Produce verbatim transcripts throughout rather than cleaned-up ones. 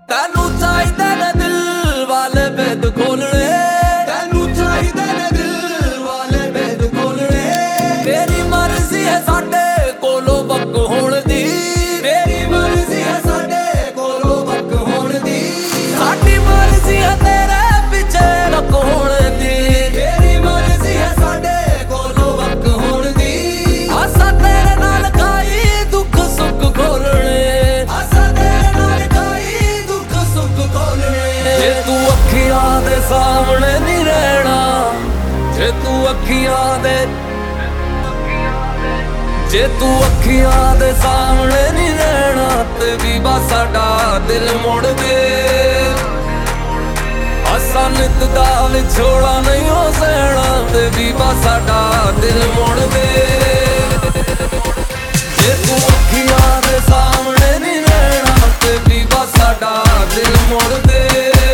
ਤੈਨੂੰ ਚਾਹੀਦੇ ਨੇ ਦਿਲ ਵਾਲੇ ਬੇਦ ਖੋਲਣੇ, ਤੈਨੂੰ ਚਾਹੀਦੇ ਨੇ ਦਿਲ ਵਾਲੇ ਬੇਦ ਖੋਲਣੇ। ਤੇਰੀ ਮਰਜ਼ੀ ਹੈ ਸਾਡੇ ਕੋਲੋਂ ਵਕ ਹੋਣ ਦੀ, ਤੇਰੀ ਮਰਜ਼ੀ ਹੈ ਸਾਡੇ ਕੋਲੋਂ ਵਕ ਹੋਣ ਦੀ। ਸਾਡੀ ਮਰਜ਼ੀ ਹੈ ਤੇਰੇ ਪਿੱਛੇ ਵਕ ਹੋਣ ਦੀ, ਤੇਰੀ ਮਰਜ਼ੀ ਹੈ ਸਾਡੇ ਕੋਲੋਂ ਵਕ ਹੋਣ ਦੀ। ਆਸਾਂ ਤੇਰੇ ਨਾਲ ਖਾਈ ਦੁੱਖ ਸੁੱਖ ਖੋਲਣੇ, ਆਸਾਂ ਤੇਰੇ ਨਾਲ ਖਾਈ ਦੁੱਖ ਸੁੱਖ ਖੋਲਣੇ। ਜੇ ਤੂੰ ਅੱਖੀਆਂ ਦੇ ਸਾਹਮਣੇ ਨਹੀਂ ਰਹਿਣਾ, ਜੇ ਤੂੰ ਅੱਖੀਆਂ ਦੇ ਜੇ ਤੂੰ ਅੱਖੀਆਂ ਦੇ ਸਾਹਮਣੇ ਨਹੀਂ ਰਹਿਣਾ ਤੇ ਵੀ ਬਸ ਸਾਡਾ ਦਿਲ ਮੋੜ ਦੇ। ਅਸਾਂ ਨਿੱਤ ਦਾ ਵਿਛੋੜਾ ਨਹੀਂ ਹੋ ਸਹਿਣਾ ਤੇ ਵੀ ਬਸ ਸਾਡਾ ਦਿਲ ਮੋੜ ਦੇ। ਜੇ ਤੂੰ ਅੱਖੀਆਂ ਦੇ ਸਾਹਮਣੇ ਨਹੀਂ ਰਹਿਣਾ ਤੇ ਵੀ ਬਸ ਸਾਡਾ ਦਿਲ ਮੋੜ ਦੇ।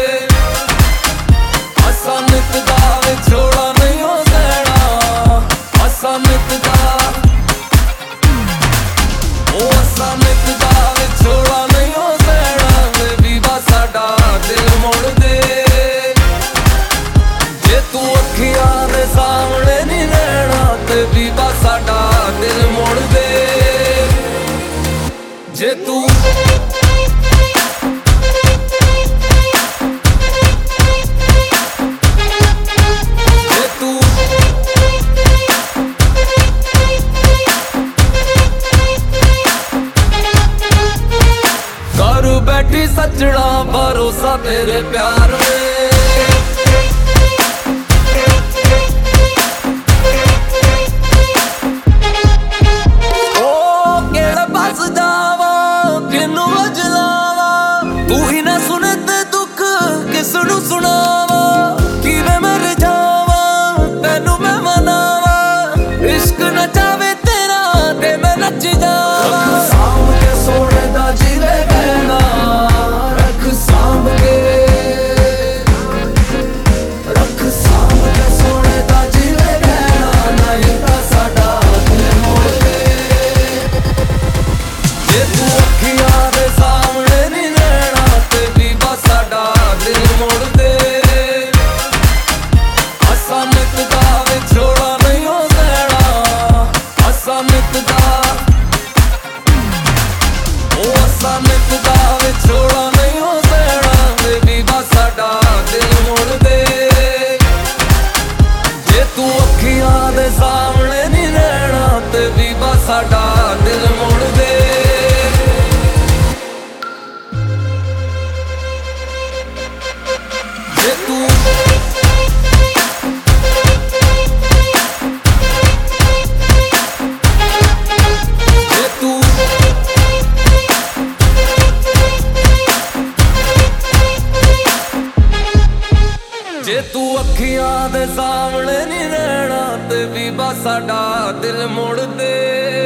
ਅਸਾਂ ਨਿੱਤ ਦਾ ਵਿਛੋੜਾ ਨਹੀਂ ਹੋ ਸਹਿਣਾ, ਅਸਾਂ ਨਿੱਤ ਦਾ ਉਹ ਅਸਾਂ ਨਿੱਤ ਦਾ ਵਿਛੋੜਾ ਨਹੀਂ ਹੋ ਸਹਿਣਾ ਤੇ ਵੀ ਬਸ ਸਾਡਾ ਦਿਲ ਮੋੜ ਦੇ। ਜੇ ਤੂੰ ਅੱਖੀਆਂ ਦੇ ਸਾਹਮਣੇ ਨਹੀਂ ਰਹਿਣਾ ਤੇ ਵੀ ਬਸ ਸਾਡਾ ਦਿਲ ਮੋੜ ਦੇ। ਜੇ ਤੂੰ ਜੇ ਤੂੰ ਘਰ ਬੈਠੀ ਸੱਜਣਾ ਭਰੋਸਾ ਤੇਰੇ ਪਿਆਰ ਵੇ। ਉਹ ਕਿਹੜੇ ਪਾਸ ਜਾਵਾਂ ਕਿਹਨੂੰ ਵਜਲਾਵਾਂ, ਤੂੰ ਹੀ ਨਾ ਸੁਣੇ ਤੇ ਦੁੱਖ ਕਿਸ ਨੂੰ ਸੁਣਾਵਾਂ। ਕਿਵੇਂ ਮਰ ਜਾਵਾਂ ਤੈਨੂੰ ਮੈਂ ਮਨਾਵਾਂ, ਇਸ਼ਕ ਨਚਾਵੇ ਤੇਰਾ ਤੇ ਮੈਂ ਨੱਚ ਜਾਵਾਂ। ਸਾਂਭ ਕੇ ਸੋਹਣੇ ਦਾ ਜੀਵੇ ਕਹਿਣਾ, ਰੱਖ ਸਾਂਭ ਕੇ ਰੱਖ ਸਾਂਭ ਕੇ ਸੋਹਣੇ ਦਾ ਜੀਵੇ ਕਹਿਣਾ, ਨਹੀਂ ਤਾਂ ਸਾਡਾ ਦਿਲ ਮੋੜ ਦੇ। ਜੇ ਤੂੰ ਅੱਖੀਆਂ ਦੇ ਸਾਹਮਣੇ ਨਹੀਂ ਰਹਿਣਾ ਤੇ ਵੀ ਬਸ ਸਾਡਾ ਦਿਲ ਮੋੜ ਦੇ। ਅਸਾਂ ਨਿੱਤ ਦਾ ਵਿਛੋੜਾ ਨਹੀਂ ਹੋ ਸਹਿਣਾ, ਅਸਾਂ ਨਿੱਤ ਦਾ ਉਹ ਅਸਾਂ ਨਿੱਤ ਦਾ ਵਿਛੋੜਾ ਨਹੀਂ ਹੋ ਸਹਿਣਾ ਤੇ ਵੀ ਬਸ ਸਾਡਾ ਦਿਲ ਮੋੜ ਦੇ। ਜੇ ਤੂੰ ਅੱਖੀਆਂ ਦੇ ਸਾਹਮਣੇ ਨਹੀਂ ਰਹਿਣਾ ਤੇ ਵੀ ਬਸ ਸਾਡਾ ਦਿਲ ਮੋੜ ਦੇ। ਜੇ ਤੂੰ ਜੇ ਤੂੰ ਜੇ ਤੂੰ ਅੱਖੀਆਂ ਦੇ ਸਾਹਮਣੇ ਨਹੀਂ ਰਹਿਣਾ ਤੇ ਵੀ ਬਸ ਸਾਡਾ ਦਿਲ ਮੋੜ ਦੇ।